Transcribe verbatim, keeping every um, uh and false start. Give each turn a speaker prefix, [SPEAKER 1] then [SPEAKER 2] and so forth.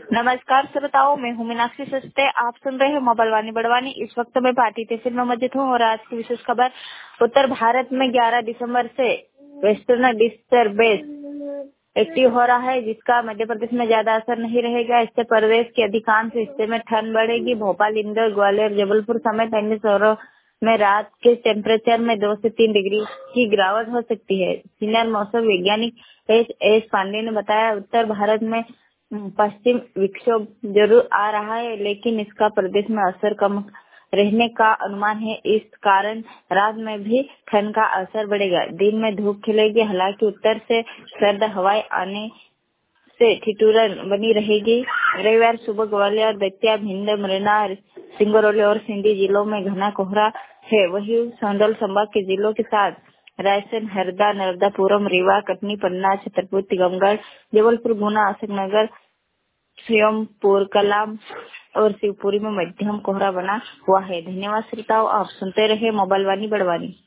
[SPEAKER 1] नमस्कार श्रोताओं, मैं हूँ मीनाक्षी सस्ते। आप सुन रहे हैं मोबाइल वाणी बड़वानी। इस वक्त मैं पार्टी तहसील में मौजूद हूँ और आज की विशेष खबर। उत्तर भारत में ग्यारह दिसंबर से वेस्टर्न डिस्टर्बेंस एक्टिव हो रहा है, जिसका मध्य प्रदेश में ज्यादा असर नहीं रहेगा। इससे प्रदेश के अधिकांश हिस्से में ठंड बढ़ेगी। भोपाल, इंदौर, ग्वालियर, जबलपुर समेत अन्य शहरों में रात के टेम्परेचर में दो से तीन डिग्री की गिरावट हो सकती है। सीनियर मौसम वैज्ञानिक एच एस पांडे ने बताया, उत्तर भारत में पश्चिम विक्षोभ जरूर आ रहा है, लेकिन इसका प्रदेश में असर कम रहने का अनुमान है। इस कारण रात में भी ठंड का असर बढ़ेगा। दिन में धूप खिलेगी, हालांकि उत्तर से सर्द हवाएं आने से ठिठुरन बनी रहेगी। रविवार सुबह ग्वालियर, दतिया, भिंड, मुरैना, सिंगरौली और सिंधी जिलों में घना कोहरा है। वहीं संभल संभाग के जिलों के साथ रायसेन, हरदा, नर्मदापुरम, रीवा, कटनी, पन्ना, छतरपुर, टीकमगढ़, जबलपुर, गुना, अशोकनगर, श्योमपुर कलाम और शिवपुरी में मध्यम कोहरा बना हुआ है। धन्यवाद श्रोताओं, आप सुनते रहे मोबाइल वाणी बड़वानी।